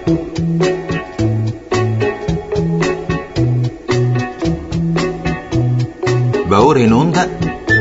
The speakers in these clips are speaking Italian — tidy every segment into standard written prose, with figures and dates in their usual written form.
Va ora in onda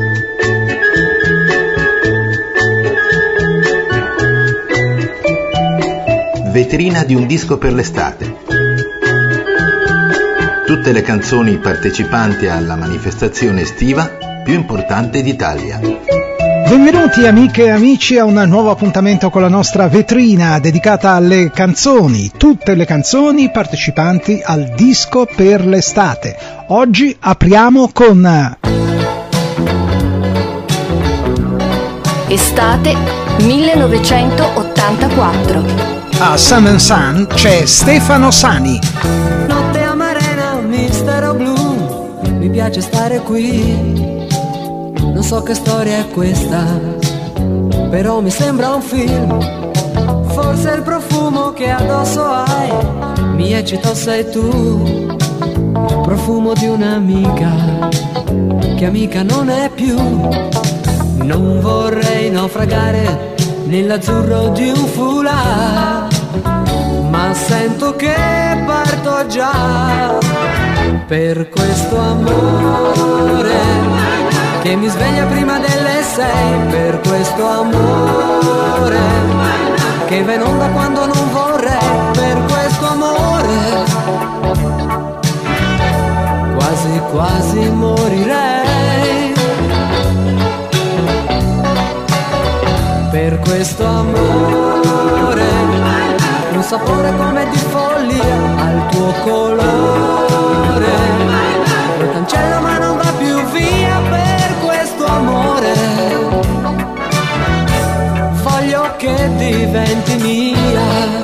Vetrina di un disco per l'estate. Tutte le canzoni partecipanti alla manifestazione estiva più importante d'Italia. Benvenuti amiche e amici a un nuovo appuntamento con la nostra vetrina dedicata alle canzoni, tutte le canzoni partecipanti al disco per l'estate. Oggi apriamo con Estate 1984. A Sun & Sun c'è Stefano Sani. Notte amarena, mistero blu, mi piace stare qui. Non so che storia è questa, però mi sembra un film. Forse il profumo che addosso hai mi eccita, sei tu. Profumo di un'amica che amica non è più. Non vorrei naufragare nell'azzurro di un foulard, ma sento che parto già per questo amore che mi sveglia prima delle 6, per questo amore che va in onda quando non vorrei, per questo amore quasi quasi morirei, per questo amore un sapore come di follia al tuo colore, lo cancello ma non va più via, per questo amore voglio che diventi mia.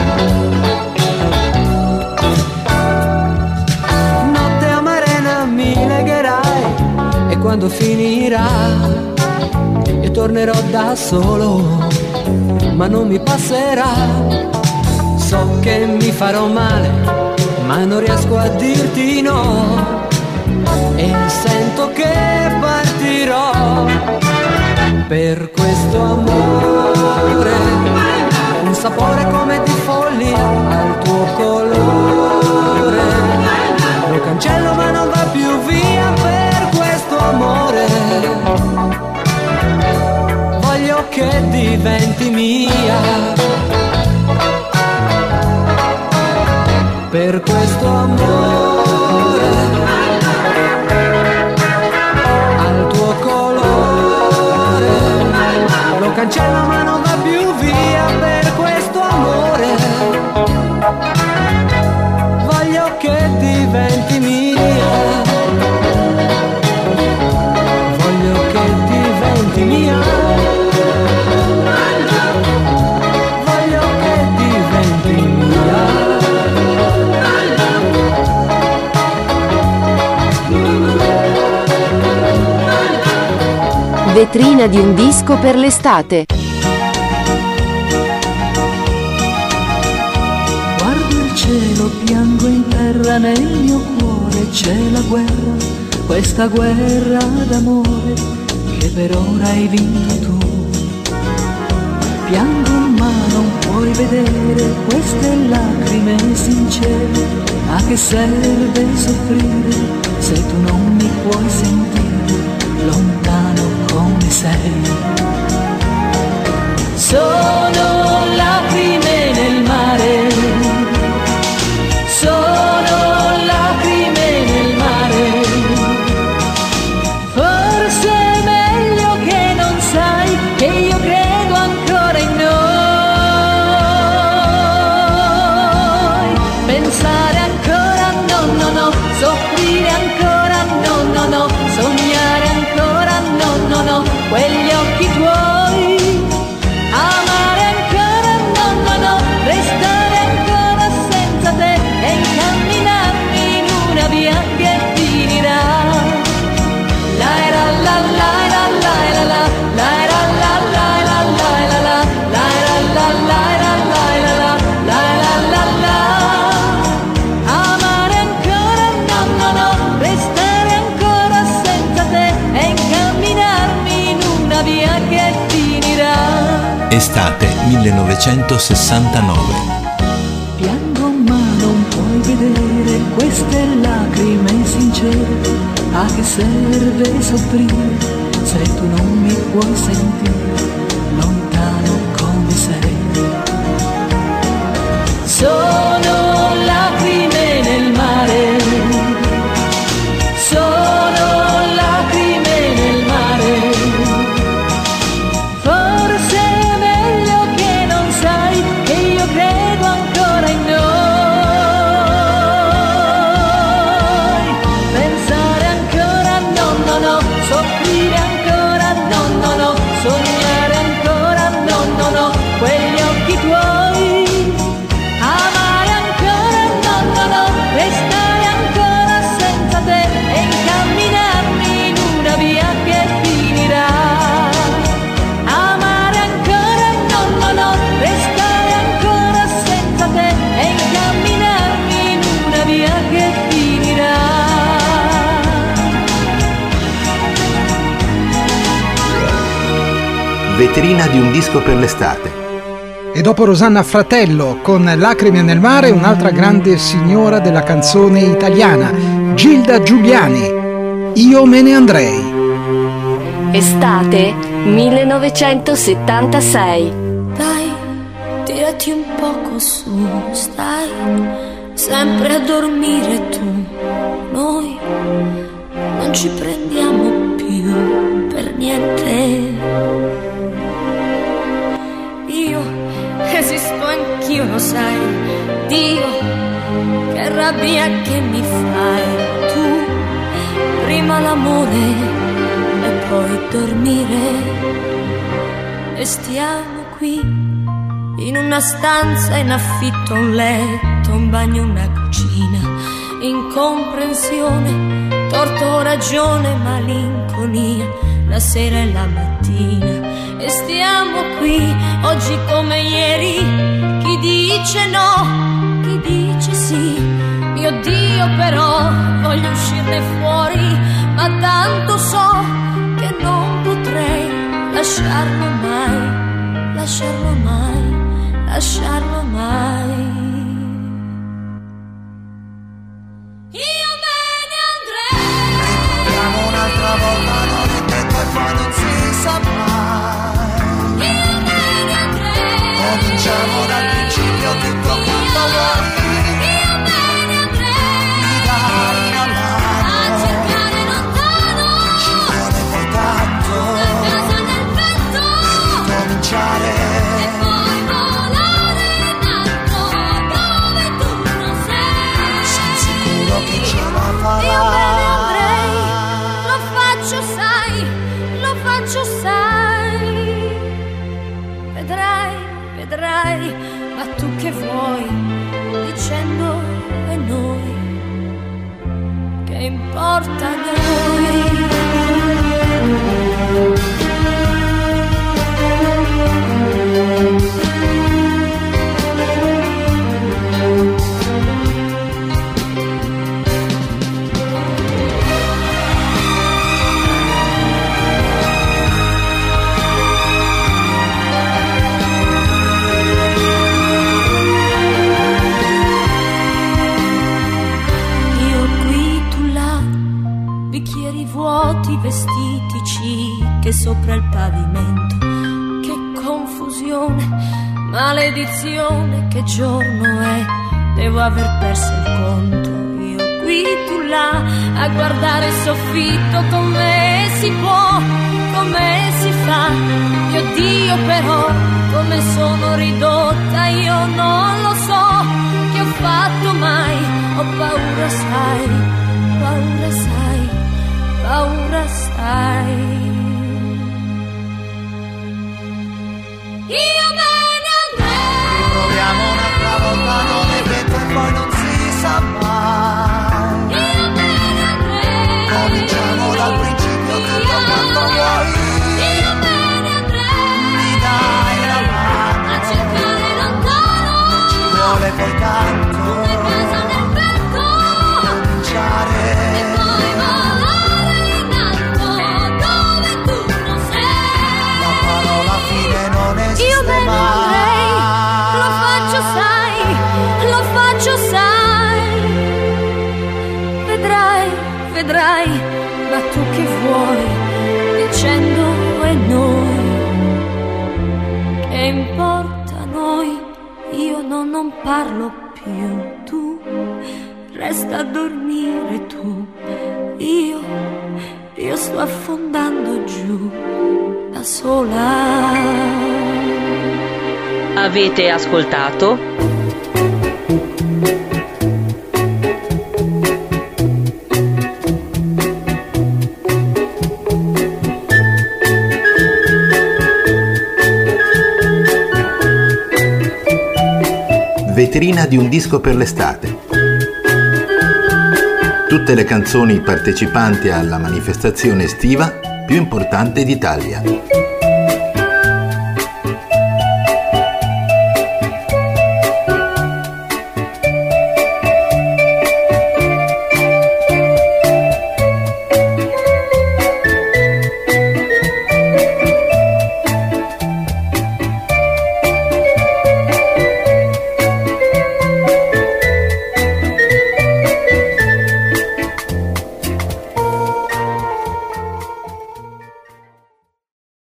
Notte amarena mi legherai e quando finirà io tornerò da solo, ma non mi passerà. So che mi farò male, ma non riesco a dirti no, e sento che partirò per questo amore, un sapore come di follia al tuo colore, lo cancello ma non va più via, per questo amore voglio che diventi mia, per questo amore al tuo colore, lo cancello ma non va più via, per questo amore voglio che diventi mia, voglio che diventi mia, voglio che diventi mia. Vetrina di un disco per l'estate. Guardo il cielo, piango in terra, nel mio cuore c'è la guerra, questa guerra d'amore che per ora hai vinto tu. Piango ma non puoi vedere queste lacrime sincere, a che serve soffrire se tu non mi puoi sentire lontano come sei. Sono lacrime nel mare, sono lacrime nel mare, forse è meglio che non sai che io credo ancora in noi, pensare ancora no no no, soffrire ancora no no no, sognare ancora no no no, quegli occhi tuoi, amare ancora no no no, restare ancora senza te e incamminarmi in una via che finirà. La la la la la la la la la la la la la la la la la la la, amare ancora no no no, restare ancora senza te e incamminarmi in una via che finirà. Estate 1969. piacere, a che serve soffrire se tu non mi puoi sentire lontano come sei. Sono lacrime nel mare, sono lacrime nel mare. Forse è meglio che non sai che io credo ancora in noi. Pensare ancora, no, no, no. Soffrire ancora, no, no, no. Sognare ancora, no, no, no. Quegli occhi tuoi. Amare ancora, no, no, no. Restare ancora senza te e incamminarmi in una via che finirà. Amare ancora, no, no, no. Restare ancora senza te e incamminarmi in una via che finirà. Vetrina di un disco per l'estate. E dopo Rosanna Fratello con Lacrime nel mare, un'altra grande signora della canzone italiana, Gilda Giuliani, Io me ne andrei. Estate 1976. Dai, tirati un poco su, stai sempre a dormire tu. Noi non ci prendiamo più per niente. Io esisto anch'io, lo sai. Dio, che rabbia che mi fai. Tu, prima l'amore e poi dormire. E stiamo qui in una stanza in affitto, un letto, un bagno, una cucina, incomprensione, torto, ragione, malinconia, la sera e la mattina. E stiamo qui oggi come ieri, chi dice no, chi dice sì. Mio Dio, però voglio uscirne fuori, ma tanto so che non potrei lasciarlo mai, lasciarlo mai, lasciarlo mai. Io me ne andrei. Proviamo un'altra volta, non ripeto e poi non si sa mai. Io me ne andrei. Cominciamo dal principio, tutto quanto vuoi. Io me ne andrei. Mi dai una mano. A cercare lontano. Ci vuole poi tanto. Una casa nel vento. Cominciare. E poi volare in alto dove tu non sei. Sono sicuro che ce la farai. Io me ne andrei. Lo faccio, sai, lo faccio, sai. Vedrai, vedrai, ma tu che vuoi, dicendo è noi, che importa a noi. Vuoti, vestitici che sopra il pavimento. Che confusione, maledizione, che giorno è? Devo aver perso il conto. Io qui, tu là, a guardare il soffitto. Come si può, come si fa? Mio Dio, però, come sono ridotta. Io non lo so che ho fatto mai. Ho paura, sai, paura, sai, paura, sai. Io me ne andrei. Proviamo un'altra volta, non ripeto e poi non si sa mai. Io me ne andrei. Cominciamo dal principio, tutto quanto vuoi. Io me ne andrei. Mi dai la mano. A cercare lontano. Ci vuole poi tanto. Una casa nel vento. Cominciare. E poi volare in alto dove tu non sei. La parola fine non esiste. Io me ne andrei. Lo faccio, sai, lo faccio, sai. Vedrai, vedrai, ma tu che vuoi, dicendo e noi, che importa a noi, io non parlo più, tu resta a dormire tu, io sto affondando giù da sola. Avete ascoltato Vetrina di un disco per l'estate. Tutte le canzoni partecipanti alla manifestazione estiva più importante d'Italia.